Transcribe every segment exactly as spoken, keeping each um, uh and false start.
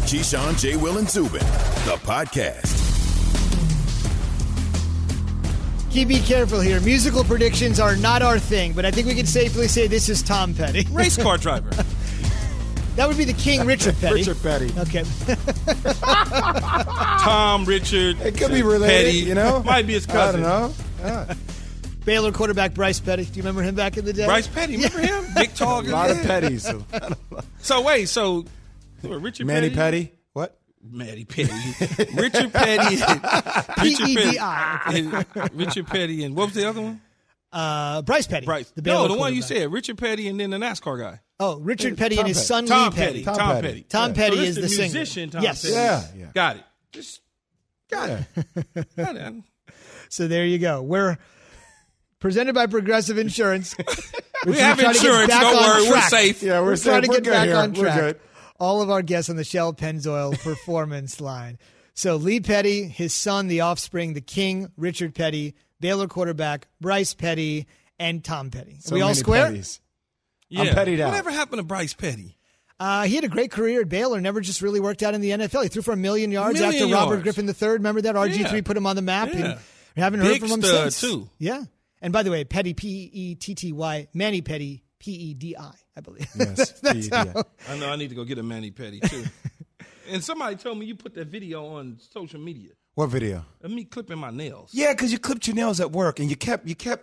Keyshawn, J. Will, and Zubin, the podcast. Key, be careful here. Musical predictions are not our thing, but I think we can safely say this is Tom Petty. Race car driver. That would be the King, Richard Petty. Richard Petty. Okay. Tom, Richard. It could be related, Petty. you know? Might be his cousin. I don't know. Yeah. Baylor quarterback Bryce Petty. Do you remember him back in the day? Bryce Petty. Remember him? Big tall guy. A lot of Petties. So, wait. So, Richard Manny Petty? Petty? What? Manny Petty. Richard Petty. P E D I. Richard Petty. Richard Petty. And what was the other one? Uh, Bryce Petty. Bryce. The Baylor no, the one you quarterback. said. Richard Petty and then the NASCAR guy. Oh, Richard Petty Tom and his Petty. son Tom Lee Petty. Petty. Tom, Tom Petty. Petty. Tom Yeah. Petty So this is the, the singer. musician Tom yes. Petty. Yeah, yeah. Got it. Just got Yeah. it. Got it. So there you go. We're presented by Progressive Insurance. We We're have trying to get insurance. back Don't on worry. We're track. safe. Yeah, we're, We're trying to we're get good back here. on We're track. good. All of our guests on the Shell Pennzoil Performance Line. So Lee Petty, his son, the offspring, the King, Richard Petty, Baylor quarterback, Bryce Petty, and Tom Petty. Are So we all many square? Petties. Yeah. I'm pettied out. Whatever happened to Bryce Petty? Uh, he had a great career at Baylor, never just really worked out in the N F L. He threw for a million yards Million after Robert yards. Griffin the third. Remember that? R G three Yeah. put him on the map. Yeah. And we haven't heard Big from him stud, since. too. Yeah. And by the way, Petty, P E T T Y, Manny Petty, P E D I, I believe. Yes, That's P E D I. how- I know I need to go get a Manny Petty, too. And somebody told me you put that video on social media What video? of me clipping my nails. Yeah, because you clipped your nails at work and you kept you kept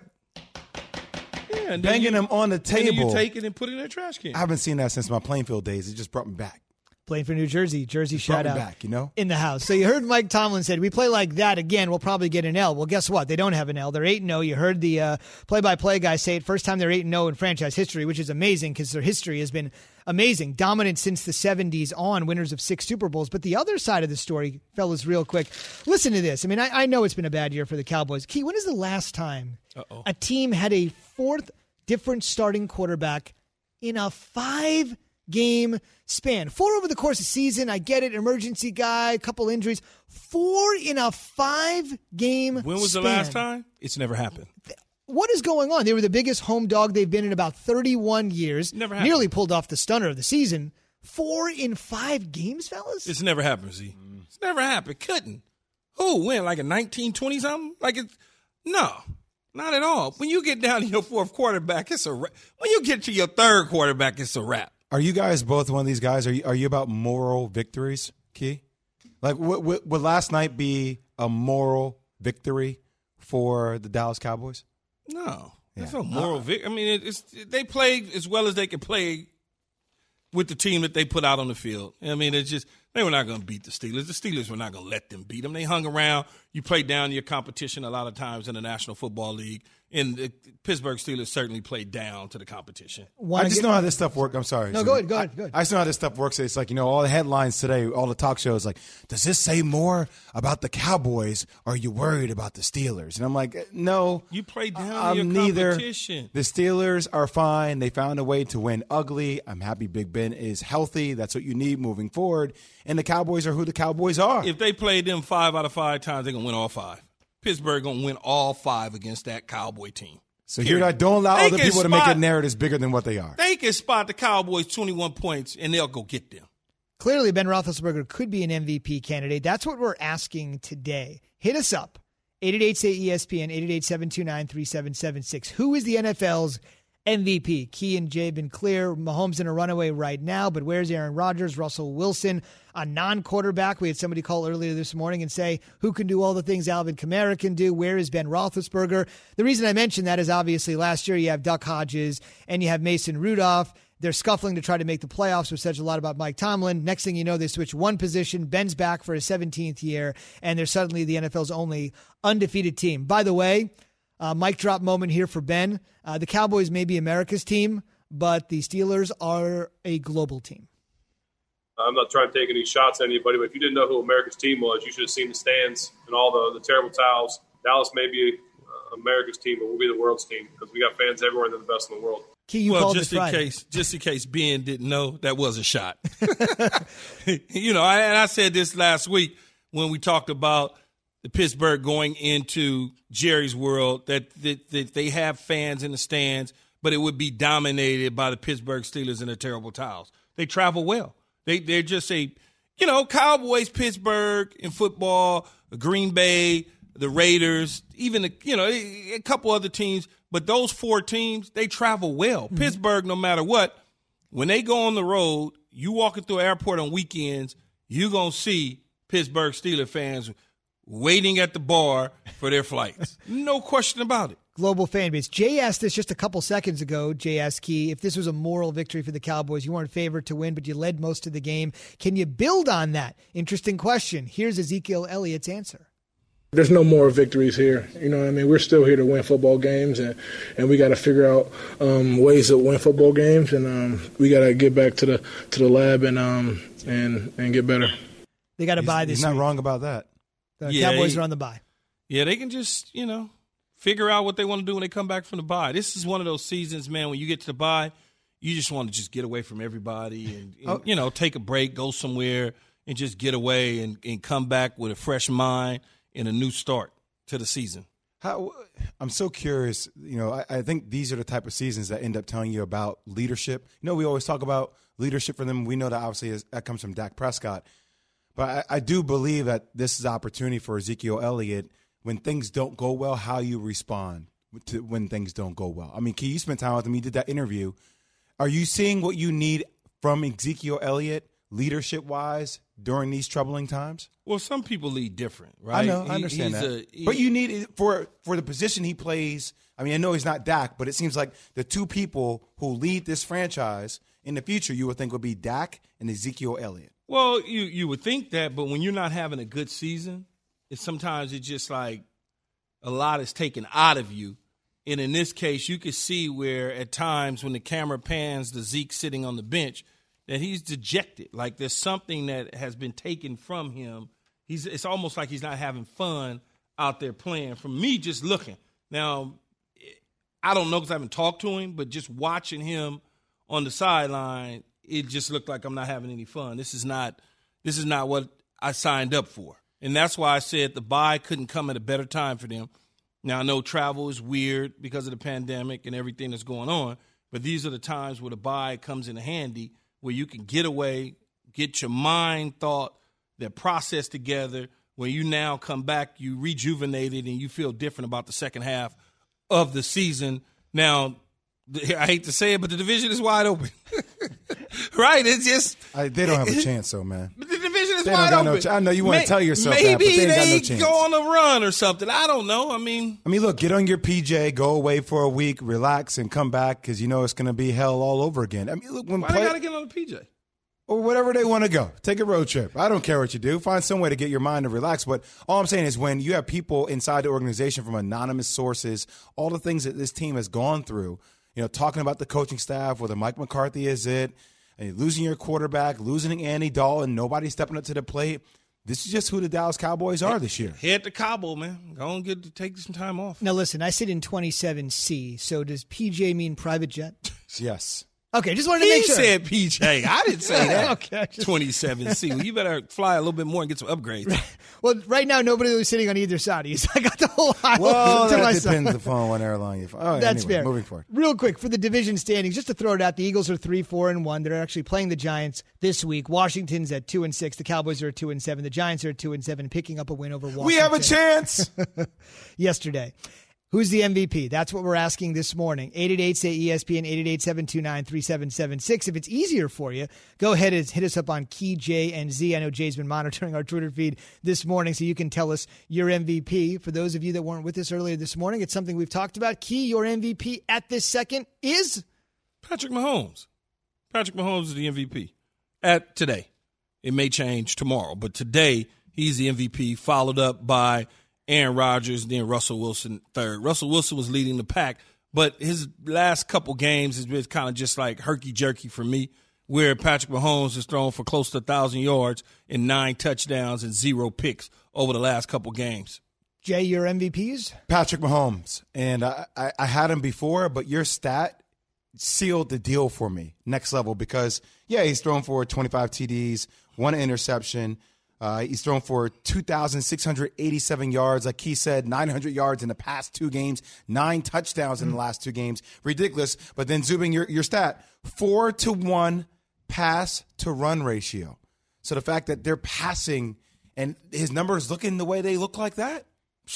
Yeah, and then banging you, them on the And then table. you take it and put it in a trash can. I haven't seen that since my Plainfield days. It just brought me back. Playing for New Jersey. Jersey Brought shout me out. back, you know? In the house. So you heard Mike Tomlin said, we play like that again, we'll probably get an L. Well, guess what? They don't have an L. They're eight and oh. You heard the uh, play-by-play guy say it. First time they're eight and oh in franchise history, which is amazing because their history has been amazing. Dominant since the seventies on, winners of six Super Bowls. But the other side of the story, fellas, real quick, listen to this. I mean, I, I know it's been a bad year for the Cowboys. Key, when is the last time Uh-oh. a team had a fourth different starting quarterback in a five game span? Four over the course of the season, I get it, emergency guy, a couple injuries. Four in a five-game When was span. the last time? It's never happened. What is going on? They were the biggest home dog they've been in about thirty-one years. Never happened. Nearly pulled off the stunner of the season. Four in five games, fellas? It's never happened, Z. It's never happened. Couldn't. Who? When? Like a nineteen twenty something? Like it's no. Not at all. When you get down to your fourth quarterback, it's a wrap. When you get to your third quarterback, it's a wrap. Are you guys both one of these guys? Are you, are you about moral victories, Key? Like, would, would, would last night be a moral victory for the Dallas Cowboys? No. There's Yeah. no moral victory. I mean, it, it's they played as well as they could play with the team that they put out on the field. I mean, it's just they were not going to beat the Steelers. The Steelers were not going to let them beat them. They hung around. You play down your competition a lot of times in the National Football League. And the Pittsburgh Steelers certainly played down to the competition. Wanna I just get- know how this stuff works. I'm sorry. No, go ahead, go ahead, go ahead. I, I just know how this stuff works. It's like, you know, all the headlines today, all the talk shows, like, does this say more about the Cowboys or are you worried about the Steelers? And I'm like, no. You play down I'm your neither. competition. The Steelers are fine. They found a way to win ugly. I'm happy Big Ben is healthy. That's what you need moving forward. And the Cowboys are who the Cowboys are. If they played them five out of five times, they're going to win all five. Pittsburgh going to win all five against that Cowboy team. so period. you're not, don't allow They other can people to make spot- it narratives bigger than what they are. They can spot the Cowboys twenty-one points, and they'll go get them. Clearly, Ben Roethlisberger could be an M V P candidate. That's what we're asking today. Hit us up. eight eight eight, say E S P N, eight eight eight, seven two nine, three seven seven six. Who is the N F L's M V P? Key and Jay have been clear. Mahomes in a runaway right now, but where's Aaron Rodgers, Russell Wilson, a non-quarterback? We had somebody call earlier this morning and say, who can do all the things Alvin Kamara can do? Where is Ben Roethlisberger? The reason I mention that is obviously last year you have Duck Hodges and you have Mason Rudolph. They're scuffling to try to make the playoffs, which says a lot about Mike Tomlin. Next thing you know, they switch one position. Ben's back for his seventeenth year, and they're suddenly the N F L's only undefeated team. By the way, uh, mic drop moment here for Ben. Uh, the Cowboys may be America's team, but the Steelers are a global team. I'm not trying to take any shots at anybody, but if you didn't know who America's team was, you should have seen the stands and all the, the terrible towels. Dallas may be uh, America's team, but we'll be the world's team because we got fans everywhere and they're the best in the world. Key, you well, called just it in Friday. case, just in case Ben didn't know, that was a shot. you know, I, and I said this last week when we talked about the Pittsburgh going into Jerry's world, that, that, that they have fans in the stands, but it would be dominated by the Pittsburgh Steelers and their terrible towels. They travel well. They they're just a you know, Cowboys, Pittsburgh in football, Green Bay, the Raiders, even, the, you know, a couple other teams. But those four teams, they travel well. Mm-hmm. Pittsburgh, no matter what, when they go on the road, you walking through an airport on weekends, you're going to see Pittsburgh Steelers fans waiting at the bar for their flights. No question about it. Global fan base. Jay asked this just a couple seconds ago. Jay asked Key, if this was a moral victory for the Cowboys, you weren't favored to win, but you led most of the game. Can you build on that? Interesting question. Here's Ezekiel Elliott's answer. There's no moral victories here. You know what I mean? We're still here to win football games, and, and we got to figure out um, ways to win football games, and um, we got to get back to the to the lab and um and and get better. They got to buy this He's not week. wrong about that. The yeah, Cowboys he, are on the bye. Yeah, they can just, you know, figure out what they want to do when they come back from the bye. This is one of those seasons, man, when you get to the bye, you just want to just get away from everybody and, and oh. you know, take a break, go somewhere, and just get away and, and come back with a fresh mind and a new start to the season. How, I'm so curious. You know, I, I think these are the type of seasons that end up telling you about leadership. You know, we always talk about leadership for them. We know that obviously is, that comes from Dak Prescott. But I, I do believe that this is an opportunity for Ezekiel Elliott when things don't go well, how you respond to when things don't go well. I mean, Key, you spent time with him. You did that interview. Are you seeing what you need from Ezekiel Elliott leadership-wise during these troubling times? Well, some people lead different, right? I know, he, I understand that. A, he, but you need it for for the position he plays. I mean, I know he's not Dak, but it seems like the two people who lead this franchise in the future you would think would be Dak and Ezekiel Elliott. Well, you, you would think that, but when you're not having a good season, it's sometimes it's just like a lot is taken out of you. And in this case, you could see where at times when the camera pans to Zeke sitting on the bench, that he's dejected. Like there's something that has been taken from him. He's It's almost like he's not having fun out there playing. From me just looking. Now, I don't know because I haven't talked to him, but just watching him on the sideline, it just looked like I'm not having any fun. This is not this is not what I signed up for. And that's why I said the bye couldn't come at a better time for them. Now, I know travel is weird because of the pandemic and everything that's going on, but these are the times where the bye comes in handy, where you can get away, get your mind, thought, their process together. When you now come back, you rejuvenated and you feel different about the second half of the season. Now, I hate to say it, but the division is wide open. Right? It's just I, they don't have a chance, though, man. But the division is they wide don't open. No, I know you want to tell yourself maybe that, but they, they ain't got no chance. go on a run or something. I don't know. I mean, I mean, look, get on your P J, go away for a week, relax, and come back because you know it's going to be hell all over again. I mean, look, when why play, they got to get on the P J? Or whatever they want to go. Take a road trip. I don't care what you do. Find some way to get your mind to relax. But all I'm saying is when you have people inside the organization from anonymous sources, all the things that this team has gone through, you know, talking about the coaching staff, whether Mike McCarthy is it, and losing your quarterback, losing Andy Dalton, nobody stepping up to the plate. This is just who the Dallas Cowboys are this year. Head to Cabo, man. Go and get to take some time off. Now, listen, I sit in twenty-seven C, so does P J mean private jet? Yes. Okay, just wanted to he make sure. He said P J. I didn't say that. Okay, just... twenty-seven C. Well, you better fly a little bit more and get some upgrades. Well, right now, nobody was sitting on either side. He's, I got the whole aisle well, to that myself. depends upon what airline you fly. Oh, That's anyway, fair. Moving forward. Real quick, for the division standings, just to throw it out, the Eagles are three, four, and one. They're actually playing the Giants this week. Washington's at two and six. The Cowboys are at two and seven. The Giants are at two and seven, picking up a win over Washington. We have a chance. Yesterday. Who's the M V P? That's what we're asking this morning. eight eight eight, say E S P N, eight eight eight, seven two nine, three seven seven six. If it's easier for you, go ahead and hit us up on Key, J, and Z. I know Jay's been monitoring our Twitter feed this morning, so you can tell us your M V P. For those of you that weren't with us earlier this morning, it's something we've talked about. Key, your M V P at this second is? Patrick Mahomes. Patrick Mahomes is the M V P at today. It may change tomorrow, but today he's the M V P, followed up by Aaron Rodgers, then Russell Wilson third. Russell Wilson was leading the pack, but his last couple games has been kind of just like herky-jerky for me, where Patrick Mahomes has thrown for close to one thousand yards and nine touchdowns and zero picks over the last couple games. Jay, your M V Ps? Patrick Mahomes. And I, I, I had him before, but your stat sealed the deal for me, next level, because, yeah, he's thrown for twenty-five T Ds, one interception. Uh, he's thrown for two thousand six hundred eighty-seven yards. Like he said, nine hundred yards in the past two games, nine touchdowns in the last two games. Ridiculous. But then Zubin, your, your stat, four to one pass to run ratio. So the fact that they're passing and his numbers looking the way they look like that,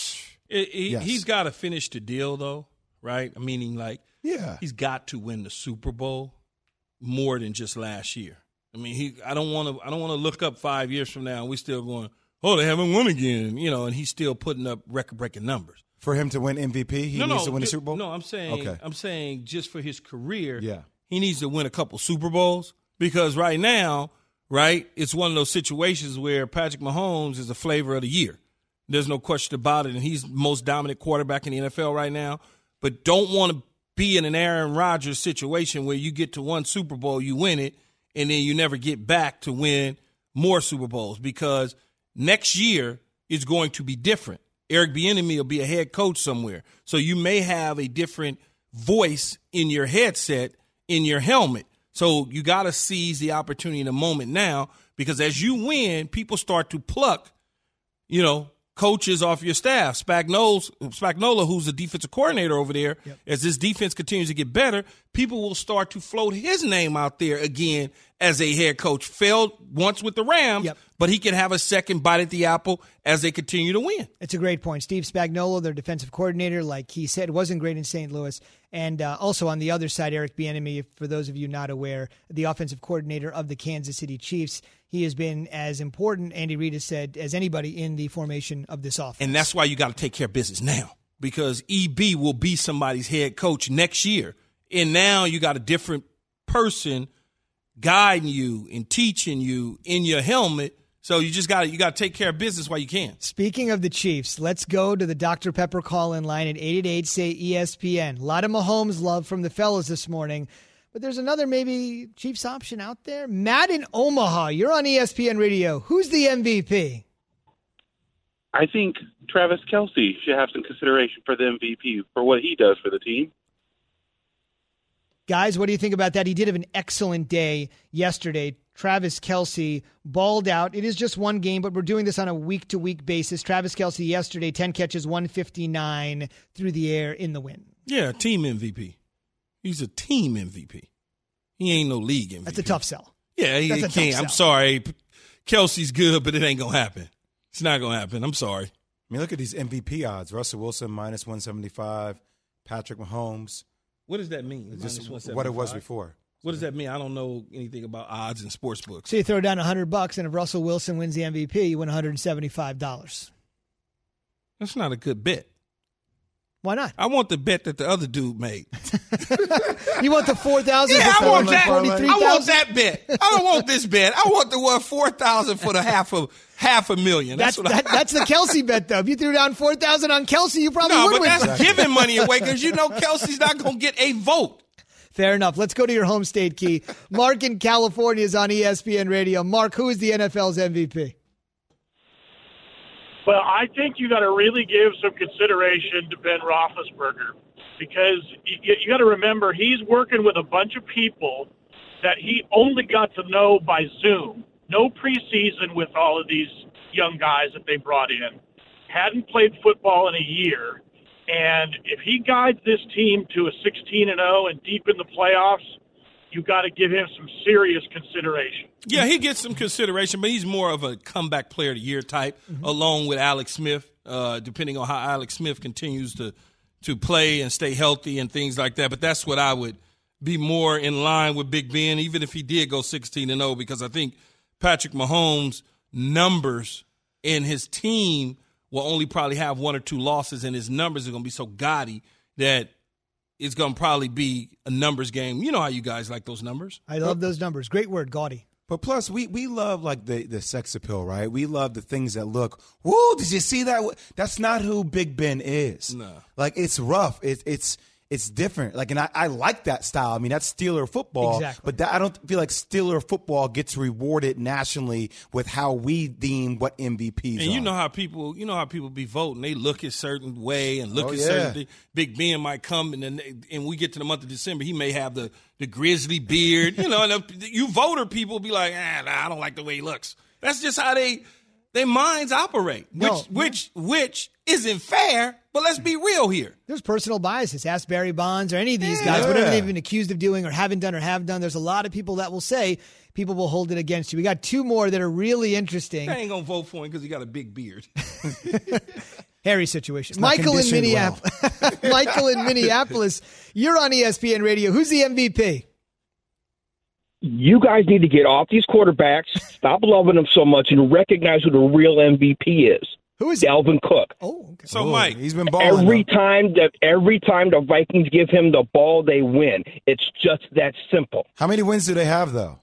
it, it, yes. he's got to finish the deal, though, right? Meaning, like, yeah, he's got to win the Super Bowl more than just last year. I mean, he. I don't want to. I don't want to look up five years from now and we still going, oh, they haven't won again, you know, and he's still putting up record-breaking numbers. For him to win M V P, he no, needs no, to win the just, Super Bowl? No, I'm saying okay. I'm saying just for his career, yeah. he needs to win a couple Super Bowls because right now, right, it's one of those situations where Patrick Mahomes is the flavor of the year. There's no question about it, and he's the most dominant quarterback in the N F L right now. But don't want to be in an Aaron Rodgers situation where you get to one Super Bowl, you win it, and then you never get back to win more Super Bowls because next year is going to be different. Eric Bieniemy will be a head coach somewhere. So you may have a different voice in your headset, in your helmet. So you got to seize the opportunity in the moment now because as you win, people start to pluck, you know, coaches off your staff. Spagnuolo, Spagnuolo, who's the defensive coordinator over there, yep. As this defense continues to get better, people will start to float his name out there again as a head coach. Failed once with the Rams, yep. But he can have a second bite at the apple as they continue to win. It's a great point. Steve Spagnuolo, their defensive coordinator, like he said, wasn't great in Saint Louis. And uh, also on the other side, Eric Bieniemy, for those of you not aware, the offensive coordinator of the Kansas City Chiefs. He has been as important, Andy Reid has said, as anybody in the formation of this offense. And that's why you got to take care of business now because E B will be somebody's head coach next year. And now you got a different person guiding you and teaching you in your helmet. So you just got to you got to take care of business while you can. Speaking of the Chiefs, let's go to the Doctor Pepper call-in line at eight eight eight, S A Y, E S P N. A lot of Mahomes love from the fellas this morning. But there's another maybe Chiefs option out there. Matt in Omaha, you're on E S P N Radio. Who's the M V P? I think Travis Kelce should have some consideration for the M V P for what he does for the team. Guys, what do you think about that? He did have an excellent day yesterday. Travis Kelce balled out. It is just one game, but we're doing this on a week-to-week basis. Travis Kelce yesterday, ten catches, one fifty-nine through the air in the win. Yeah, team M V P. He's a team M V P. He ain't no league M V P. That's a tough sell. Yeah, he That's can't. I'm sorry. Kelsey's good, but it ain't going to happen. It's not going to happen. I'm sorry. I mean, look at these M V P odds. Russell Wilson, minus one seventy-five. Patrick Mahomes. What does that mean? Just what it was before. What does that mean? I don't know anything about odds and sports books. So you throw down one hundred bucks, and if Russell Wilson wins the M V P, you win one hundred seventy-five dollars. That's not a good bet. Why not? I want the bet that the other dude made. You want the four thousand dollars? Yeah, I want that. I want that bet. I don't want this bet. I want the one four thousand dollars for the half of half a million. That's that's, what that, I, that's the Kelce bet, though. If you threw down four thousand dollars on Kelce, you probably no, would but win. that's giving money away because you know Kelsey's not going to get a vote. Fair enough. Let's go to your home state key. Mark in California is on E S P N Radio. Mark, who is the N F L's M V P? Well, I think you got to really give some consideration to Ben Roethlisberger because you, you got to remember he's working with a bunch of people that he only got to know by Zoom. No preseason with all of these young guys that they brought in. Hadn't played football in a year. And if he guides this team to a sixteen and oh and deep in the playoffs, you got to give him some serious consideration. Yeah, he gets some consideration, but he's more of a comeback player of the year type, mm-hmm. along with Alex Smith, uh, depending on how Alex Smith continues to to play and stay healthy and things like that. But that's what I would be more in line with Big Ben, even if he did go sixteen and oh, because I think Patrick Mahomes' numbers and his team will only probably have one or two losses, and his numbers are going to be so gaudy that it's going to probably be a numbers game. You know how you guys like those numbers. I love those numbers. Great word, gaudy. But plus, we, we love like the, the sex appeal, right? We love the things that look, whoa, did you see that? That's not who Big Ben is. No. Like, it's rough. It, it's it's different. Like, and I, I like that style. I mean, that's Steeler football. Exactly. But that, I don't feel like Steeler football gets rewarded nationally with how we deem what M V Ps and are. you know how people, you know how people be voting. They look a certain way and look Oh, at yeah. certain things. Big Ben might come and then, and we get to the month of December, he may have the, the grizzly beard. You know, and the, you voter people be like, ah, nah, I don't like the way he looks. That's just how they their minds operate, which No. which which isn't fair. But let's be real here. There's personal biases. Ask Barry Bonds or any of these Yeah. guys, whatever they've been accused of doing or haven't done or have done. There's a lot of people that will say people will hold it against you. We got two more that are really interesting. I ain't going to vote for him because he got a big beard. Hairy situation. Michael in Minneapolis. Well. Michael in Minneapolis. You're on E S P N Radio. Who's the M V P? You guys need to get off these quarterbacks, stop loving them so much, and recognize who the real M V P is. Who is Dalvin it? Cook. Oh, okay. So, Ooh, Mike, he's been balling. Every though. time that every time the Vikings give him the ball, they win. It's just that simple. How many wins do they have, though?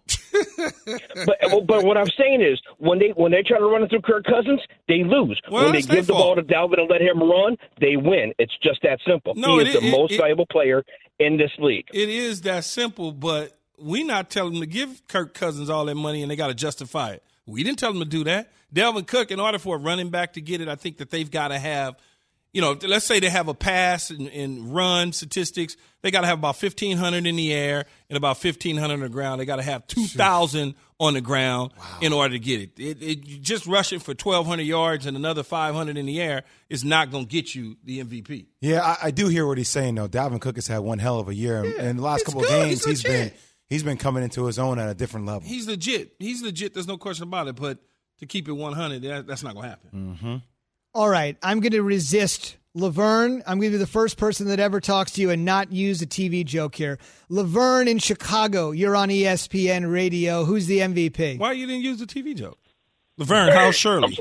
But but what I'm saying is, when they when they try to run it through Kirk Cousins, they lose. Well, when they that's their give the ball fault. to Dalvin and let him run, they win. It's just that simple. No, he it is the is- most it- valuable player in this league. it is that simple, but we not telling them to give Kirk Cousins all that money and they got to justify it. We didn't tell them to do that. Dalvin Cook, in order for a running back to get it, I think that they've got to have, you know, let's say they have a pass and, and run statistics. They got to have about fifteen hundred in the air and about fifteen hundred on the ground. They got to have two thousand on the ground wow. in order to get it. It, it. Just rushing for twelve hundred yards and another five hundred in the air is not going to get you the M V P. Yeah, I, I do hear what he's saying, though. Dalvin Cook has had one hell of a year. Yeah, and the last couple of good. games, He's he's been he's been coming into his own at a different level. He's legit. He's legit. There's no question about it. But to keep it one hundred, that, that's not going to happen. Mm-hmm. All right. I'm going to resist Laverne. I'm going to be the first person that ever talks to you and not use a T V joke here. Laverne in Chicago. You're on E S P N Radio. Who's the M V P? Why you didn't use the T V joke? Laverne, how's Shirley?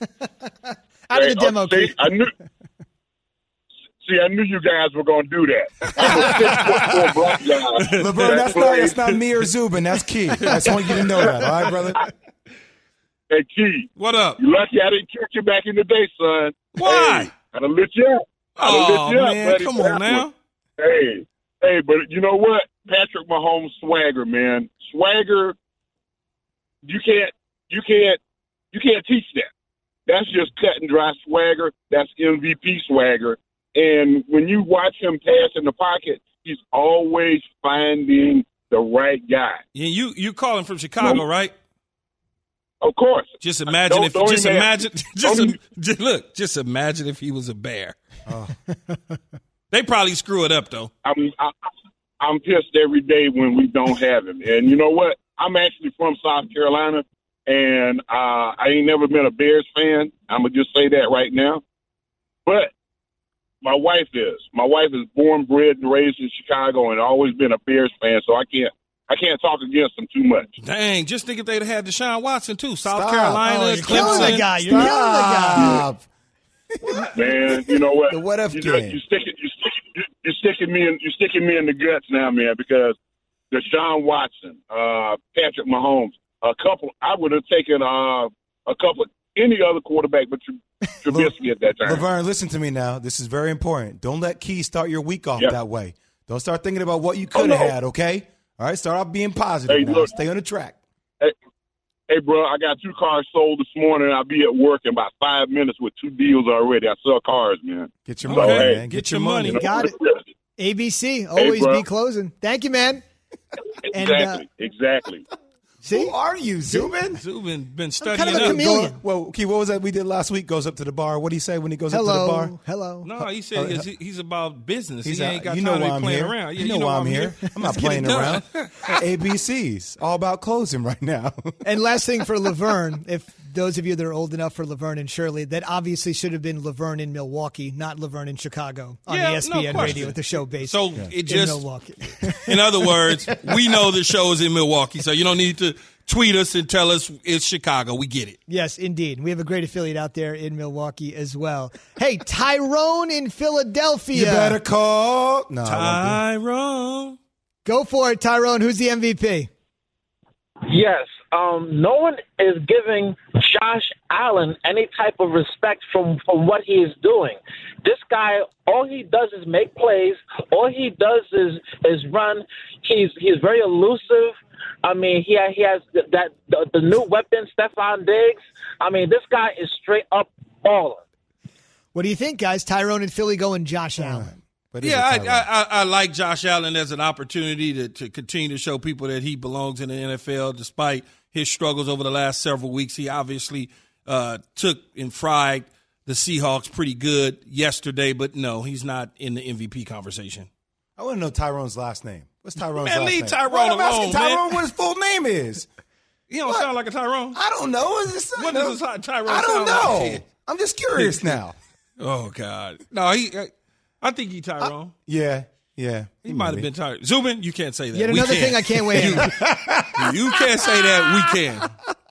Out of the demo, see, Keith. I knew. See, I knew you guys were going to do that. I'm a six foot four black guy. Laverne, that's not, that's not me or Zubin. That's Key. I just want you to know that. All right, brother? Hey, Key. What up? You lucky I didn't catch you back in the day, son. Why? Hey, I done lit you up. I done Oh, lit you up, man, buddy. come on now. Hey, hey, but you know what? Patrick Mahomes swagger, man. Swagger, you can't, you can't, you can't teach that. That's just cut and dry swagger. That's M V P swagger. And when you watch him pass in the pocket, he's always finding the right guy. Yeah, you you calling from Chicago, No. right? Of course. Just imagine Don't- if don't just even- imagine just, don't- just look, just imagine if he was a bear. Oh. They probably screw it up though. I'm I, I'm pissed every day when we don't have him. And you know what? I'm actually from South Carolina, and uh, I ain't never been a Bears fan. I'm gonna just say that right now. But my wife is. My wife is born, bred, and raised in Chicago, and always been a Bears fan. So I can't I can't talk against them too much. Dang, just think if they'd have had Deshaun Watson too. South Stop. Carolina, Oh, you're killing Clemson. the guy. You're killing the guy. Stop. Man, you know what? The what if you game. You sticking, you sticking, you're sticking me in, you're sticking me in the guts now, man. Because Deshaun Watson, uh, Patrick Mahomes, a couple. I would have taken uh, a couple any other quarterback, but Trubisky at that time. Laverne, listen to me now. This is very important. Don't let Key start your week off Yep. that way. Don't start thinking about what you Oh, could have no. had, okay? All right, start off being positive Hey, now. look. Stay on the track. Hey, hey, bro, I got two cars sold this morning. I'll be at work in about five minutes with two deals already. I sell cars, man. Get your Okay. money, Hey, man. Get, get your your money. money. Got it. A B C, always bro. be closing. Thank you, man. And, Exactly, uh, exactly. See? Who are you, Zubin? Zubin been I'm studying kind of a up. chameleon. Go- well, Key, what was that we did last week? Goes up to the bar. What do you say when he goes up to the Hello. bar? Hello. No, he said he's, he's about business. He's he out- ain't got you time know to why be I'm playing here. around. Yeah, you know why I'm here. I'm not Let's get it playing done. around. A B Cs, all about closing right now. And last thing for Laverne, if those of you that are old enough for Laverne and Shirley, that obviously should have been Laverne in Milwaukee, not Laverne in Chicago on Yeah, E S P N no question. Radio with the show based So in it just, Milwaukee. in other words, we know the show is in Milwaukee, so you don't need to tweet us and tell us it's Chicago. We get it. Yes, indeed. We have a great affiliate out there in Milwaukee as well. Hey, Tyrone in Philadelphia. You better call. No, I won't Tyrone. Go for it, Tyrone. Who's the M V P? Yes. Um, no one is giving Josh Allen any type of respect from, from what he is doing. This guy, all he does is make plays. All he does is is run. He's he's very elusive. I mean, he ha- he has th- that the, the new weapon, Stephon Diggs. I mean, this guy is straight up baller. What do you think, guys? Tyrone and Philly going Josh Allen. But is Yeah, it I, Tyrone? I, I, I like Josh Allen as an opportunity to, to continue to show people that he belongs in the N F L despite his struggles over the last several weeks. He obviously uh, took and fried the Seahawks pretty good yesterday, but no, he's not in the M V P conversation. I want to know Tyrone's last name. What's Tyrone's Man, last leave name? Tyrone well, I'm alone, asking Tyrone man. what his full name is. He don't What? sound like a Tyrone. I don't know. Is this, What I does know. a Tyrone I don't sound like? know. I'm just curious now. Oh, God. No, he. I think he Tyrone. Yeah, yeah. He might have been Tyrone. Zubin, you can't say that. Yet We another can. thing I can't wait. You can't say that. We can.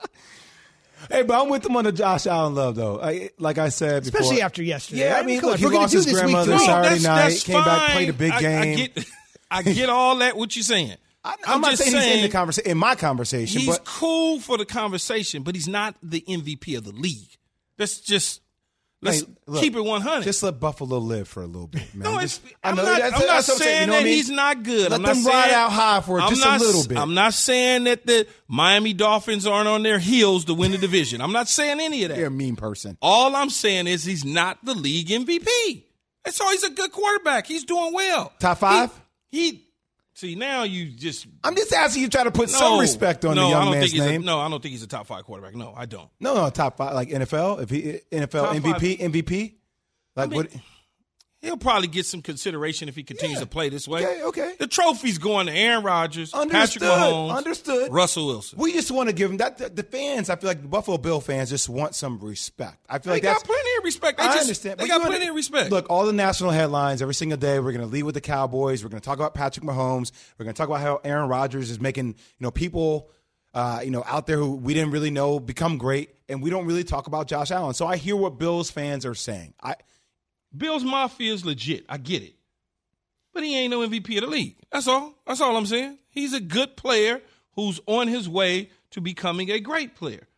Hey, but I'm with him on the Josh Allen love, though. I, like I said before. Especially after yesterday. Yeah, I right? mean, Come look, on, he we're gonna lost do his this week grandmother three. Saturday that's, night, that's came back, fine. played a big I, game. I get, I get all that, what you're saying. I, I'm, not just saying, saying he's in the conversation, in my conversation, He's but cool for the conversation, but he's not the M V P of the league. Let's just let's hey, look, keep it one hundred. Just let Buffalo live for a little bit, man. No, Just, it's, I I'm know not, that's, I'm not that's what I'm saying you know that what I mean? he's not good. Let I'm them not ride saying, out high for I'm just not, a little bit. I'm not saying that the Miami Dolphins aren't on their heels to win the division. I'm not saying any of that. You're a mean person. All I'm saying is he's not the league M V P. That's all. He's a good quarterback. He's doing well. Top five? He, he see now you just. I'm just asking you to try to put no, some respect on no, the I young don't man's think he's name. A, no, I don't think he's a top five quarterback. No, I don't. No, no, top five, like N F L. If he N F L Top M V P, five. M V P, like I mean, what? He'll probably get some consideration if he continues Yeah. to play this way. Okay, okay. The trophy's going to Aaron Rodgers, Understood. Patrick Mahomes, Understood. Russell Wilson. We just want to give him that. The, the fans, I feel like the Buffalo Bill fans just want some respect. I feel They like got that's. plenty of respect. They I just, understand. They but got you plenty wanna- of respect. Look, all the national headlines every single day. We're going to lead with the Cowboys. We're going to talk about Patrick Mahomes. We're going to talk about how Aaron Rodgers is making you know people uh, you know out there who we didn't really know become great, and we don't really talk about Josh Allen. So I hear what Bills fans are saying. I Bills Mafia is legit. I get it. But he ain't no M V P of the league. That's all. That's all I'm saying. He's a good player who's on his way to becoming a great player.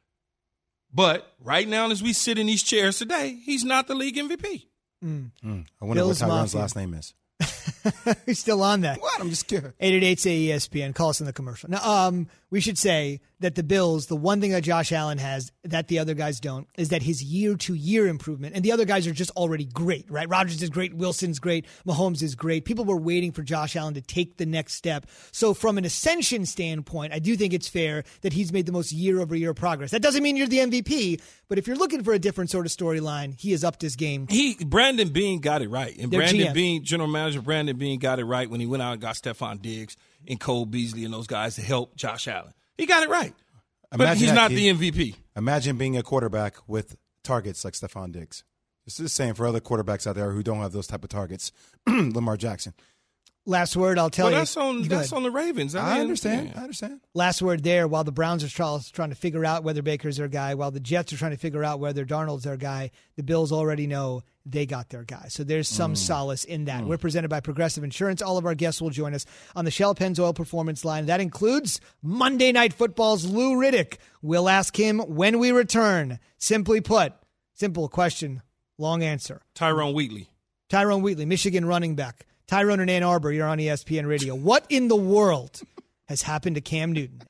But right now, as we sit in these chairs today, he's not the league M V P. Mm. Mm, I wonder Bills what Tyrone's Mafia. last name is. He's still on that. What? I'm just curious. eight eight eight say E S P N. Call us in the commercial. Now, um, we should say that the Bills, the one thing that Josh Allen has that the other guys don't, is that his year-to-year improvement, and the other guys are just already great, right? Rodgers is great, Wilson's great, Mahomes is great. People were waiting for Josh Allen to take the next step. So from an ascension standpoint, I do think it's fair that he's made the most year-over-year progress. That doesn't mean you're the M V P, but if you're looking for a different sort of storyline, he has upped his game. He Brandon Beane got it right. And Their Brandon G M. Beane, general manager Brandon Beane, got it right when he went out and got Stephon Diggs and Cole Beasley and those guys to help Josh Allen. He got it right. But Imagine he's that, not Keith. the M V P. Imagine being a quarterback with targets like Stephon Diggs. This is the same for other quarterbacks out there who don't have those type of targets. Lamar Jackson. Last word, I'll tell Well, you. that's on Go that's ahead. on the Ravens. I, I mean, understand. yeah. I understand. Last word there, while the Browns are try- trying to figure out whether Baker's their guy, while the Jets are trying to figure out whether Darnold's their guy, the Bills already know they got their guy. So there's some Mm. solace in that. We're presented by Progressive Insurance. All of our guests will join us on the Shell Pennzoil Performance Line. That includes Monday Night Football's Lou Riddick. We'll ask him when we return. Simply put, simple question, long answer. Tyrone Wheatley. Tyrone Wheatley, Michigan running back. Tyrone in Ann Arbor, you're on E S P N Radio. What in the world has happened to Cam Newton?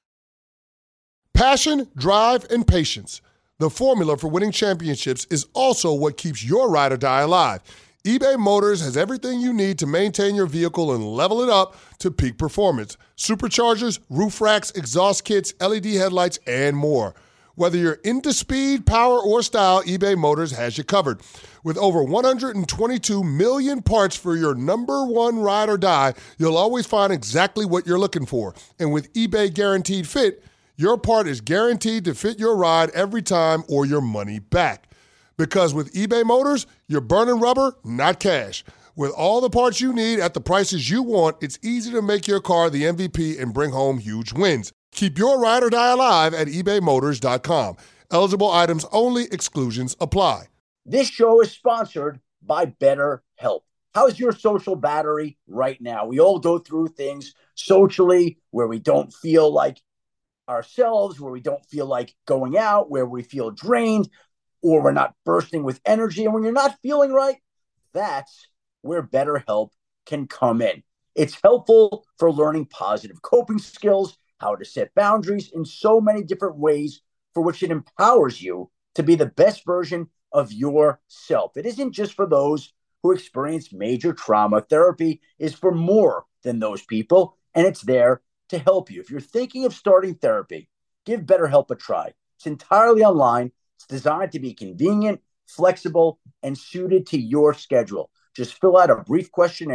Passion, drive, and patience. The formula for winning championships is also what keeps your ride or die alive. eBay Motors has everything you need to maintain your vehicle and level it up to peak performance. Superchargers, roof racks, exhaust kits, L E D headlights, and more. Whether you're into speed, power, or style, eBay Motors has you covered. With over one hundred twenty-two million parts for your number one ride or die, you'll always find exactly what you're looking for. And with eBay Guaranteed Fit, your part is guaranteed to fit your ride every time or your money back. Because with eBay Motors, you're burning rubber, not cash. With all the parts you need at the prices you want, it's easy to make your car the M V P and bring home huge wins. Keep your ride or die alive at ebay motors dot com. Eligible items only. Exclusions apply. This show is sponsored by BetterHelp. How's your social battery right now? We all go through things socially where we don't feel like ourselves, where we don't feel like going out, where we feel drained, or we're not bursting with energy. And when you're not feeling right, that's where BetterHelp can come in. It's helpful for learning positive coping skills, how to set boundaries in so many different ways, for which it empowers you to be the best version of yourself. It isn't just for those who experience major trauma. Therapy is for more than those people, and it's there to help you. If you're thinking of starting therapy, give BetterHelp a try. It's entirely online. It's designed to be convenient, flexible, and suited to your schedule. Just fill out a brief questionnaire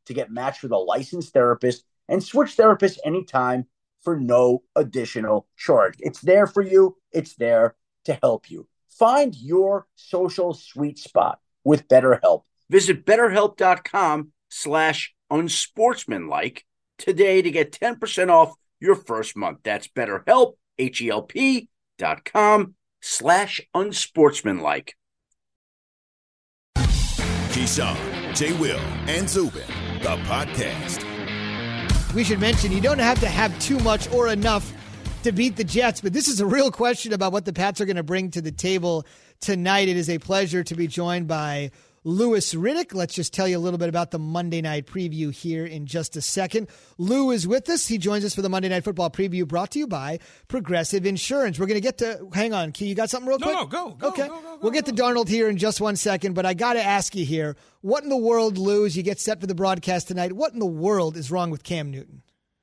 to get matched with a licensed therapist and switch therapists anytime for no additional charge. It's there for you. It's there to help you. Find your social sweet spot with BetterHelp. Visit betterhelp.com slash unsportsmanlike today to get ten percent off your first month. That's BetterHelp, H-E-L-P dot com slash unsportsmanlike. Keyshawn, J. Will, and Zubin, the podcast. We should mention you don't have to have too much or enough to beat the Jets, but this is a real question about what the Pats are going to bring to the table tonight. It is a pleasure to be joined by Louis Riddick. Let's just tell you a little bit about the Monday Night Preview here in just a second. Lou is with us. He joins us for the Monday Night Football Preview brought to you by Progressive Insurance. We're going to get to, hang on, Key, you got something real quick? No, no, go, go, okay. go, go, go, We'll get to Darnold here in just one second, but I got to ask you here, what in the world, Lou, as you get set for the broadcast tonight, what in the world is wrong with Cam Newton?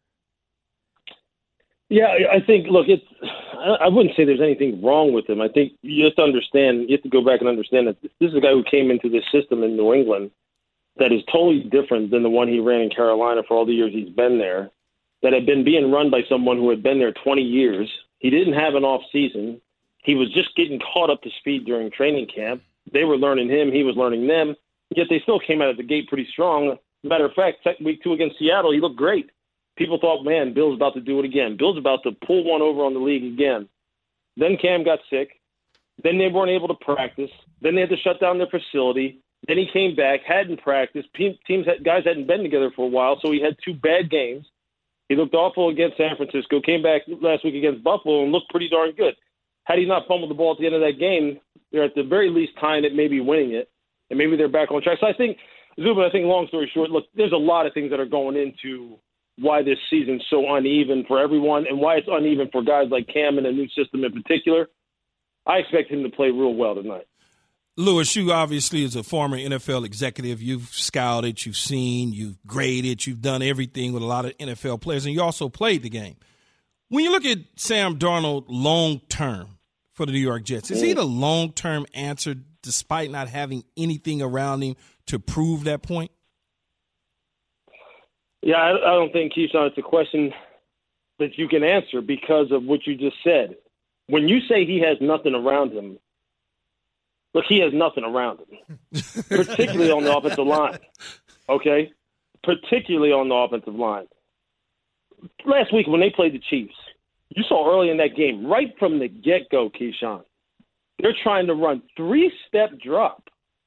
Yeah, I think, look, it's, I wouldn't say there's anything wrong with him. I think you have to understand, you have to go back and understand that this is a guy who came into this system in New England that is totally different than the one he ran in Carolina for all the years he's been there, that had been being run by someone who had been there twenty years. He didn't have an off season. He was just getting caught up to speed during training camp. They were learning him. He was learning them. Yet they still came out of the gate pretty strong. Matter of fact, week two against Seattle, he looked great. People thought, man, Bill's about to do it again. Bill's about to pull one over on the league again. Then Cam got sick. Then they weren't able to practice. Then they had to shut down their facility. Then he came back, hadn't practiced. Teams, had, guys hadn't been together for a while, so he had two bad games. He looked awful against San Francisco, came back last week against Buffalo and looked pretty darn good. Had he not fumbled the ball at the end of that game, they're at the very least tying it, maybe winning it, and maybe they're back on track. So I think, Zubin, I think long story short, look, there's a lot of things that are going into why this season's so uneven for everyone and why it's uneven for guys like Cam in a new system in particular. I expect him to play real well tonight. Louis, you obviously is a former N F L executive. You've scouted, you've seen, you've graded, you've done everything with a lot of N F L players, and you also played the game. When you look at Sam Darnold long-term for the New York Jets, is he the long-term answer despite not having anything around him to prove that point? Yeah, I, I don't think, Keyshawn, it's a question that you can answer because of what you just said. When you say he has nothing around him, look, he has nothing around him, particularly on the offensive line, okay? Particularly on the offensive line. Last week when they played the Chiefs, you saw early in that game, right from the get-go, Keyshawn, they're trying to run three-step drop,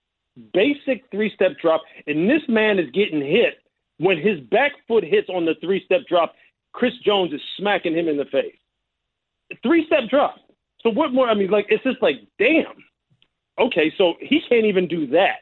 basic three-step drop, and this man is getting hit. When his back foot hits on the three-step drop, Chris Jones is smacking him in the face. Three-step drop. So what more? I mean, like, it's just like, damn. Okay, so he can't even do that.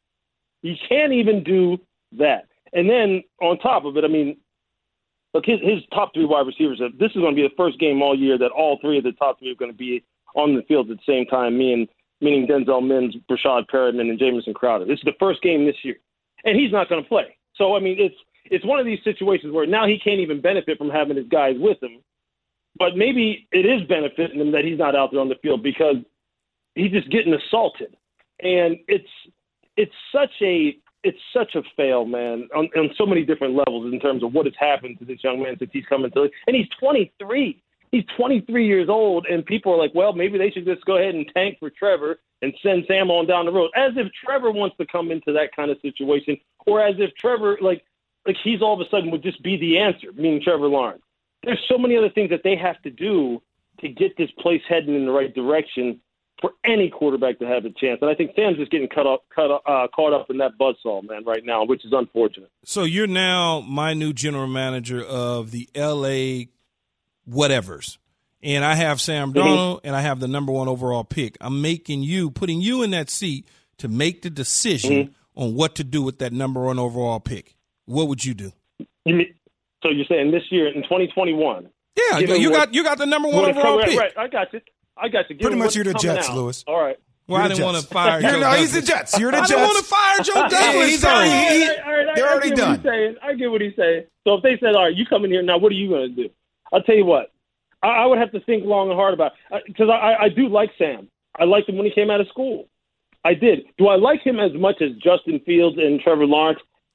He can't even do that. And then on top of it, I mean, look, his, his top three wide receivers, this is going to be the first game all year that all three of the top three are going to be on the field at the same time, me and, meaning Denzel Mims, Rashad Perriman, and Jamison Crowder. This is the first game this year. And he's not going to play. So, I mean, it's it's one of these situations where now he can't even benefit from having his guys with him. But maybe it is benefiting him that he's not out there on the field because he's just getting assaulted. And it's it's such a it's such a fail, man, on, on so many different levels in terms of what has happened to this young man since he's come into – and he's twenty-three. He's twenty-three years old, and people are like, well, maybe they should just go ahead and tank for Trevor and send Sam on down the road, as if Trevor wants to come into that kind of situation, or as if Trevor, like, like he's all of a sudden would just be the answer, meaning Trevor Lawrence. There's so many other things that they have to do to get this place heading in the right direction for any quarterback to have a chance. And I think Sam's just getting cut up, cut up, uh, caught up in that buzzsaw, man, right now, which is unfortunate. So you're now my new general manager of the L A whatevers. And I have Sam Darnold, and I have the number one overall pick. I'm making you, putting you in that seat to make the decision mm-hmm. on what to do with that number one overall pick. What would you do? You mean, so you're saying this year in twenty twenty-one? Yeah, you got you got the number one overall right, pick. Right, I got you. I got you. Pretty much you're the Jets, out. Louis. All right. Well, I didn't want to fire Joe No, Douglas. he's the Jets. You're the I Jets. didn't want to fire Joe Douglas. Yeah, he's already, he, all right, all right, they're I, already I get done. What he's saying. I get what he's saying. So if they said, all right, you come in here now, what are you going to do? I'll tell you what. I, I would have to think long and hard about it because I, I, I do like Sam. I liked him when he came out of school. I did. Do I like him as much as Justin Fields and Trevor Lawrence?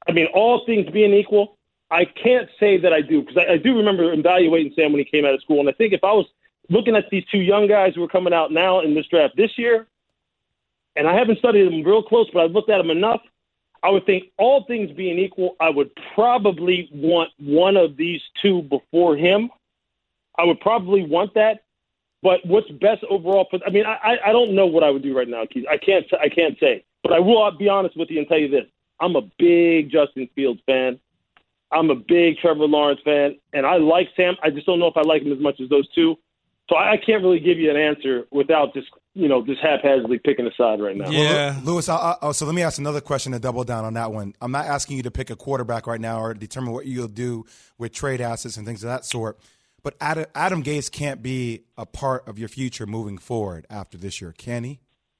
I mean, all things being equal, I can't say that I do, because I, I do remember evaluating Sam when he came out of school. And I think if I was looking at these two young guys who are coming out now in this draft this year, and I haven't studied them real close, but I've looked at them enough, I would think all things being equal, I would probably want one of these two before him. I would probably want that. But what's best overall for? I mean, I I don't know what I would do right now, Keith. I can't I can't say. But I will be honest with you and tell you this: I'm a big Justin Fields fan. I'm a big Trevor Lawrence fan, and I like Sam. I just don't know if I like him as much as those two. So I, I can't really give you an answer without just you know just haphazardly picking a side right now. Yeah, well, Lewis. I, I, so let me ask another question to double down on that one. I'm not asking you to pick a quarterback right now or determine what you'll do with trade assets and things of that sort. But Adam, Adam Gase can't be a part of your future moving forward after this year, can he?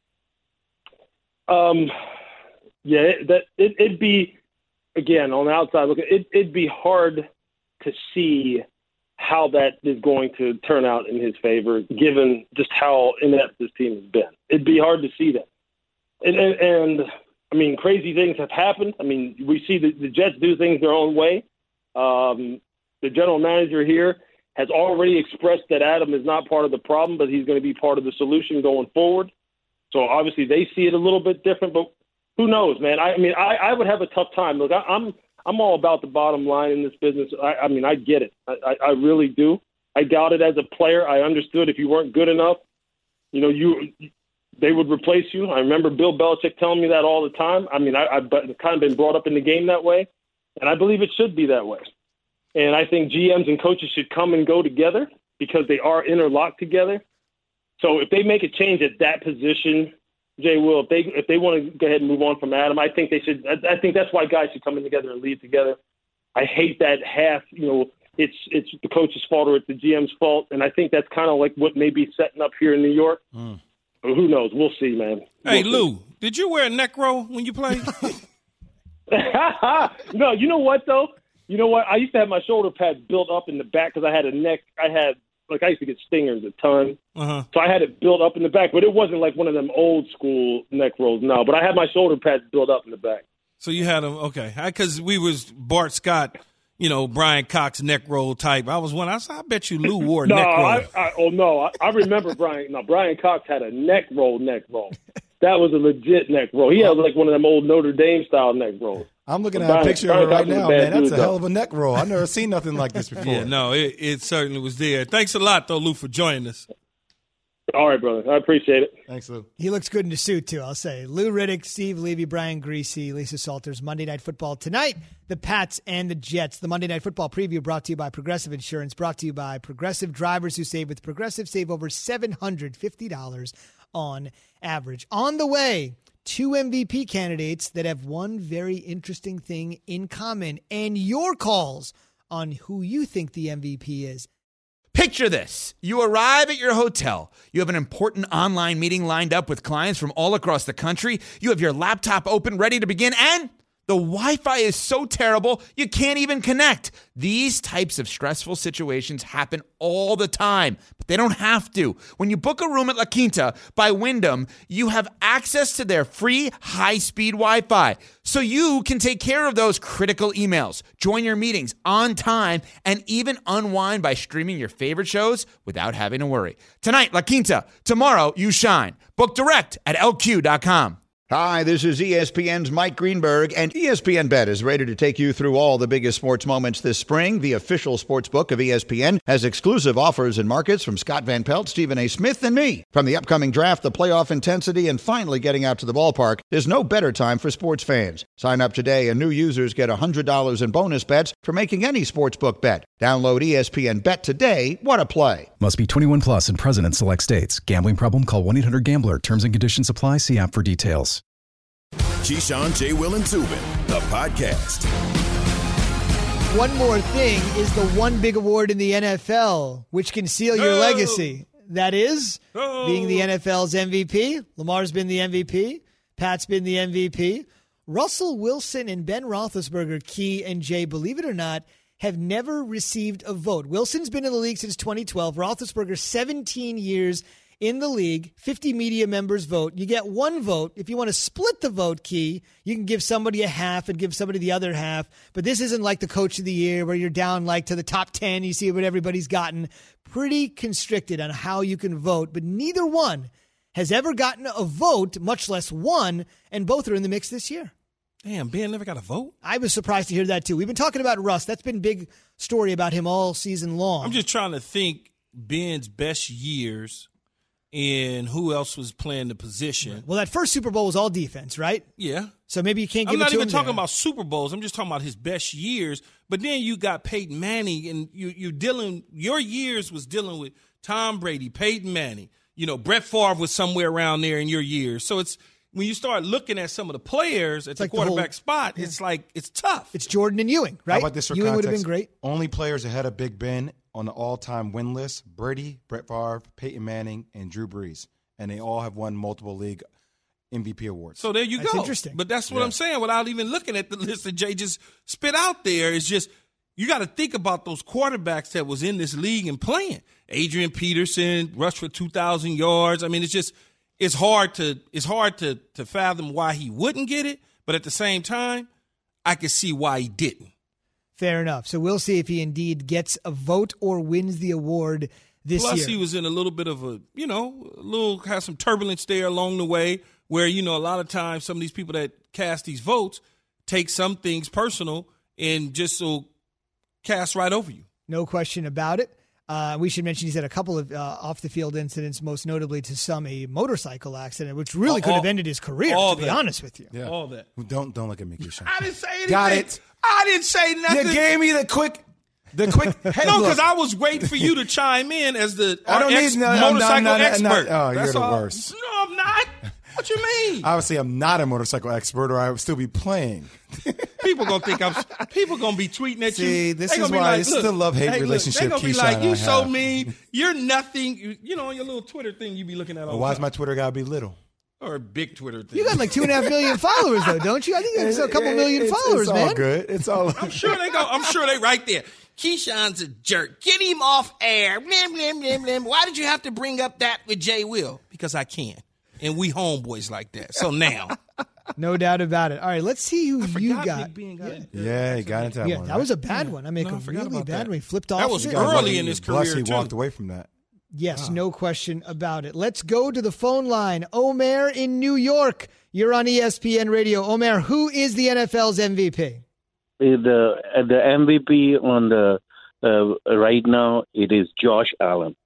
Um, yeah, that it, it'd be again on the outside looking. It, it'd be hard to see how that is going to turn out in his favor, given just how inept this team has been. It'd be hard to see that. And, and, and I mean, crazy things have happened. I mean, we see the, the Jets do things their own way. Um, the general manager here has already expressed that Adam is not part of the problem, but he's going to be part of the solution going forward. So obviously they see it a little bit different, but who knows, man? I, I mean, I, I would have a tough time. Look, I, I'm I'm all about the bottom line in this business. I, I mean, I get it. I, I, I really do. I got it as a player. I understood if you weren't good enough, you know, you they would replace you. I remember Bill Belichick telling me that all the time. I mean, I, I've kind of been brought up in the game that way, and I believe it should be that way. And I think G Ms and coaches should come and go together because they are interlocked together. So if they make a change at that position, Jay Will, if they if they want to go ahead and move on from Adam, I think they should. I, I think that's why guys should come in together and lead together. I hate that half, you know, it's it's the coach's fault or it's the G M's fault, and I think that's kind of like what may be setting up here in New York. Mm. But who knows? We'll see, man. Hey, we'll Lou, see. Did you wear a neck roll when you played? No, you know what though? You know what? I used to have my shoulder pads built up in the back because I had a neck. I had, like, I used to get stingers a ton. Uh-huh. So I had it built up in the back, but it wasn't like one of them old school neck rolls. No, but I had my shoulder pads built up in the back. So you had them, okay. Because we was Bart Scott, you know, Brian Cox neck roll type. I was one. I said, I bet you Lou wore a no, neck roll. I, I, oh, no. I, I remember Brian. No, Brian Cox had a neck roll, neck roll. That was a legit neck roll. He had like one of them old Notre Dame style neck rolls. I'm looking at a picture of it right now, man. That's a hell of a neck roll. I've never seen nothing like this before. Yeah, no, it, it certainly was there. Thanks a lot, though, Lou, for joining us. All right, brother. I appreciate it. Thanks, Lou. He looks good in the suit, too, I'll say. Lou Riddick, Steve Levy, Brian Greasy, Lisa Salters, Monday Night Football. Tonight, the Pats and the Jets. The Monday Night Football preview brought to you by Progressive Insurance, brought to you by Progressive Drivers who save with Progressive. Save over seven hundred fifty dollars on average. On the way, two M V P candidates that have one very interesting thing in common, and your calls on who you think the M V P is. Picture this. You arrive at your hotel. You have an important online meeting lined up with clients from all across the country. You have your laptop open, ready to begin, and the Wi-Fi is so terrible, you can't even connect. These types of stressful situations happen all the time, but they don't have to. When you book a room at La Quinta by Wyndham, you have access to their free high-speed Wi-Fi, so you can take care of those critical emails, join your meetings on time, and even unwind by streaming your favorite shows without having to worry. Tonight, La Quinta. Tomorrow, you shine. Book direct at L Q dot com. Hi, this is E S P N's Mike Greenberg, and E S P N Bet is ready to take you through all the biggest sports moments this spring. The official sports book of E S P N has exclusive offers and markets from Scott Van Pelt, Stephen A. Smith, and me. From the upcoming draft, the playoff intensity, and finally getting out to the ballpark, there's no better time for sports fans. Sign up today, and new users get one hundred dollars in bonus bets for making any sports book bet. Download E S P N Bet today. What a play. Must be twenty-one plus and present in select states. Gambling problem? Call one eight hundred gambler. Terms and conditions apply. See app for details. Keyshawn, J. Will, and Zubin, the podcast. One more thing is the one big award in the N F L, which can seal your oh. legacy. That is oh. being the N F L's M V P. Lamar's been the M V P. Pat's been the M V P. Russell Wilson and Ben Roethlisberger, Key and Jay, believe it or not, have never received a vote. Wilson's been in the league since twenty twelve. Roethlisberger, seventeen years in the league. fifty media members vote. You get one vote. If you want to split the vote, Key, you can give somebody a half and give somebody the other half. But this isn't like the Coach of the Year where you're down like to the top ten. You see what everybody's gotten. Pretty constricted on how you can vote. But neither one has ever gotten a vote, much less one, and both are in the mix this year. Damn, Ben never got a vote? I was surprised to hear that, too. We've been talking about Russ. That's been a big story about him all season long. I'm just trying to think Ben's best years and who else was playing the position. Well, that first Super Bowl was all defense, right? Yeah. So maybe you can't give I'm it not to even him talking there. about Super Bowls. I'm just talking about his best years. But then you got Peyton Manning, and you you dealing your years was dealing with Tom Brady, Peyton Manning. You know, Brett Favre was somewhere around there in your years. So it's when you start looking at some of the players at It's the like the quarterback whole- spot, yeah. it's like it's tough. It's Jordan and Ewing, right? How about this for Ewing would have been context? great. Only players ahead of Big Ben on the all-time win list: Brady, Brett Favre, Peyton Manning, and Drew Brees, and they all have won multiple league M V P awards. So there you That's go. interesting. But that's what Yeah. I'm saying without even looking at the list that Jay just spit out there. It's just you got to think about those quarterbacks that was in this league and playing. Adrian Peterson rushed for two thousand yards. I mean, it's just it's hard to it's hard to to fathom why he wouldn't get it. But at the same time, I can see why he didn't. Fair enough. So we'll see if he indeed gets a vote or wins the award this Plus, year. he was in a little bit of a, you know, a little, had some turbulence there along the way where, you know, a lot of times some of these people that cast these votes take some things personal and just so cast right over you. No question about it. Uh, we should mention he's had a couple of uh, off-the-field incidents, most notably to some a motorcycle accident, which really All- could have all- ended his career, all to be that. honest with you. Yeah. All that. Don't don't look at me, Keyshawn. I didn't say anything. Got it. I didn't say nothing. You gave me the quick, the quick head No, look. because I was waiting for you to chime in as the I don't our need ex- no- no, motorcycle no, no, no, expert. no. Oh, you're That's the all. worst. No, I'm not. What you mean? Obviously, I'm not a motorcycle expert, or I would still be playing. People gonna think I'm. People gonna be tweeting at you. See, this They gonna is be why like, this is look, the love-hate hey, look, relationship They gonna be Keyshawn like, and you I so have." mean. You're nothing. You, you know, on your little Twitter thing you be looking at all Well, why's the my time. Twitter gotta be little? Or a big Twitter thing. You got like two and a half million followers, though, don't you? I think that's a couple million It's- followers, it's man. all good. It's all. I'm sure they go. I'm sure they right there. Keyshawn's a jerk. Get him off air. Blim, blim, blim, blim. Why did you have to bring up that with Jay Will? Because I can. And we homeboys like that. So now. No doubt about it. All right, let's see who you forgot got. Big Ben got it. Yeah, he got into that Yeah, one. that right? was a bad one. I mean, No, I a forgot really about bad that. one. He flipped off. That was of it. early in his Bless career, he too. walked away from that. Yes, no question about it. Let's go to the phone line. Omer in New York. You're on E S P N Radio. Omer, who is the N F L's M V P? The the M V P on the uh, right now it is Josh Allen.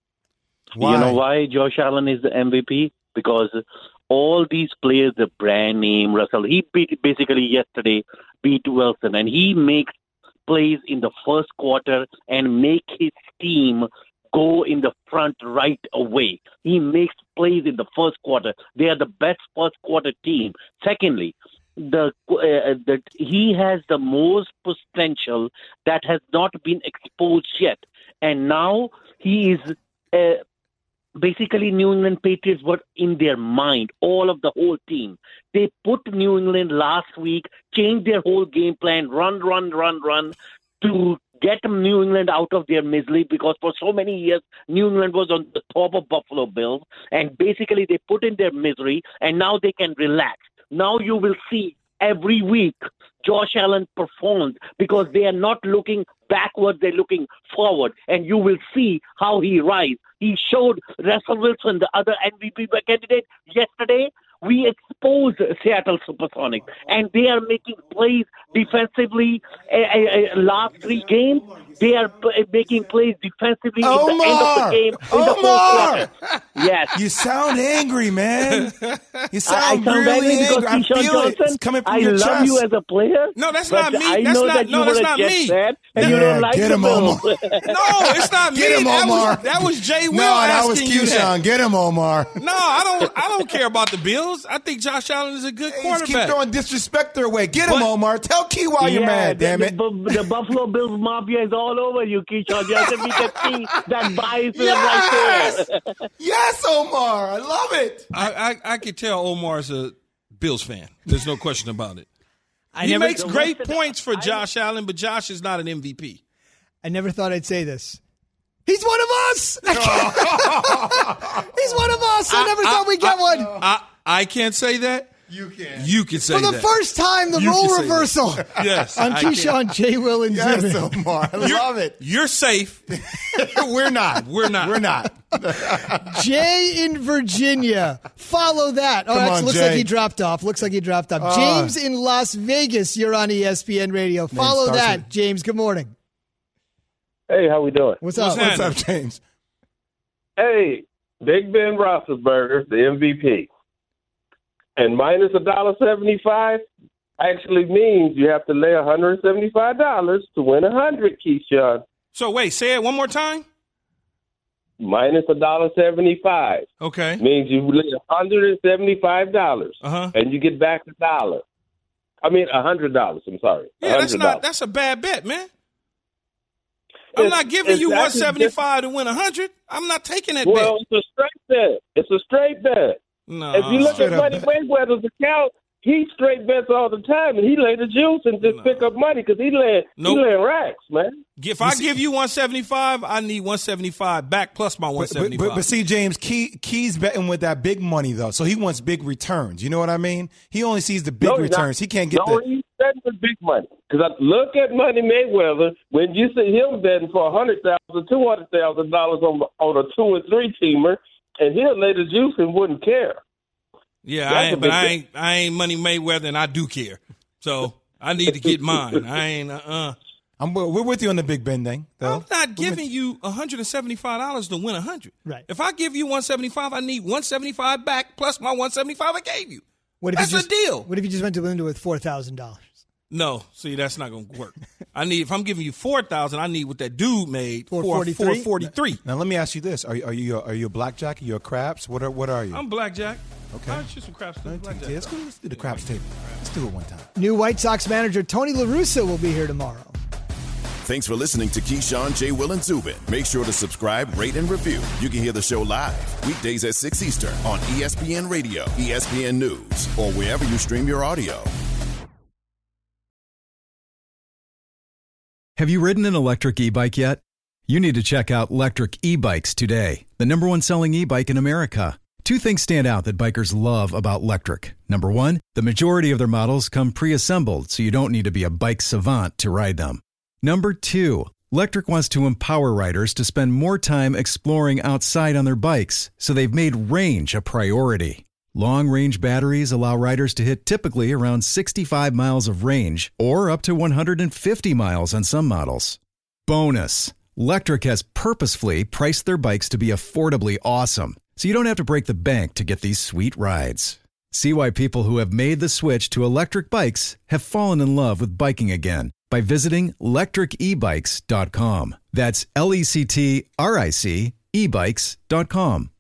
Why? You know why Josh Allen is the M V P? Because all these players, the brand name Russell, he beat basically yesterday beat Wilson, and he makes plays in the first quarter and make his team go in the front right away. He makes plays in the first quarter. They are the best first quarter team. Secondly, the, uh, the he has the most potential that has not been exposed yet, and now he is. Uh, Basically, New England Patriots were in their mind, all of the whole team. They put New England last week, changed their whole game plan, run, run, run, run, to get New England out of their misery, because for so many years, New England was on the top of Buffalo Bills, and basically they put in their misery, and now they can relax. Now you will see every week Josh Allen performs, because they are not looking backwards, they're looking forward, and you will see how he rises. He showed Russell Wilson, the other M V P candidate, yesterday. We exposed Seattle Supersonics, and they are making plays defensively. Uh, uh, last three games, they are p- making plays defensively Omar! in the end of the game. In the Omar! fourth quarter. Yes. You sound angry, man. You sound, I, I sound really angry because angry. I Keyshawn feel it. Johnson, It's coming from I your love chest. you as a player. No, that's but not me. I That's know not- that no, you that's were a not Jets me. fan, and you Yeah, don't like get the him, Bills. No, it's not me. Get him, that Omar. Was, that was Jay Will No, that was asking you Keyshawn. that. Get him, Omar. No, I don't. I don't care about the Bills. I think Josh Allen is a good Just quarterback. keep throwing disrespect their way. Get him, But- Omar. Tell Key why you're Yeah, mad, the, damn it. The, the, the Buffalo Bills Mafia is all over you, Keyshawn Johnson. We can see that bias Yes! right there. Yes, Omar. I love it. I, I I could tell Omar's a Bills fan. There's no question about it. I he never- makes great points for Josh Allen, but Josh is not an M V P. I never thought I'd say this. He's one of us. He's one of us. I, I never I, thought we'd get I, one. I, I can't say that. You can. You can say that. For the that. first time, the you role reversal. Yes. On Keyshawn, J. Will, and yes, Zubin. Omar, I you're, love it. You're safe. We're not. We're not. We're not. Jay in Virginia. Follow that. Oh, Come that on, looks Jay. like he dropped off. Looks like he dropped off. Uh, James in Las Vegas. You're on E S P N Radio. Follow that, with... James. Good morning. Hey, how we doing? What's up? What's up, James? Hey, Big Ben Roethlisberger, the M V P. And minus a dollar seventy-five actually means you have to lay one hundred seventy-five dollars to win a hundred, Keyshawn. So wait, say it one more time. Minus a dollar seventy-five. Okay. Means you lay one hundred seventy-five dollars, uh-huh. and you get back a dollar. I mean, a hundred dollars. I'm sorry. Yeah, that's not. That's a bad bet, man. I'm It's- not giving it's you actually one seventy-five to win a hundred. I'm not taking that Well, bet. it's a straight bet. It's a straight bet. No. If you look Straight at up Money bet. Mayweather's account, he straight bets all the time, and he lay the juice and just pick up money because he lay Nope. he lay racks, man. If I give you one seventy-five, I need one seventy-five back plus my one But, seventy-five. but, but see, James, Key, Key's betting with that big money, though. So he wants big returns. You know what I mean? He only sees the big No, he's returns. not. He can't get no, the. he's betting for big money. Because I look at Money Mayweather, when you see him betting for one hundred thousand dollars, two hundred thousand dollars on, on a two or three teamer, and he'll lay the juice and wouldn't care. Yeah, That's I a ain't, big but I bet. ain't, I ain't Money Mayweather, and I do care. So I need to get mine. I ain't. Uh. uh I'm, we're with you on the Big Ben thing, though. I'm not giving you one hundred seventy-five dollars to win a hundred. Right. If I give you one seventy-five, I need one seventy-five back plus my one seventy-five I gave you. What if That's you just, a deal. What if you just went to Linda with four thousand dollars? No, see, that's not going to work. I need if I'm giving you four thousand, I need what that dude made for four four forty-three. Now let me ask you this: Are you are you a, are you a blackjack? Are you a craps? What are what are you? I'm blackjack. Okay. I'll shoot some craps. Yeah, let's, go, let's do the craps table. Let's do it one time. New White Sox manager Tony La Russa will be here tomorrow. Thanks for listening to Keyshawn, J. Will, and Zubin. Make sure to subscribe, rate, and review. You can hear the show live weekdays at six Eastern on E S P N Radio, E S P N News, or wherever you stream your audio. Have you ridden an electric e-bike yet? You need to check out Lectric E-Bikes today, the number one selling e-bike in America. Two things stand out that bikers love about Lectric. Number one, the majority of their models come pre-assembled, so you don't need to be a bike savant to ride them. Number two, Lectric wants to empower riders to spend more time exploring outside on their bikes, so they've made range a priority. Long-range batteries allow riders to hit typically around sixty-five miles of range, or up to one hundred fifty miles on some models. Bonus, Lectric has purposefully priced their bikes to be affordably awesome, so you don't have to break the bank to get these sweet rides. See why people who have made the switch to electric bikes have fallen in love with biking again by visiting lectric e bikes dot com. That's L E C T R I C e bikes dot com.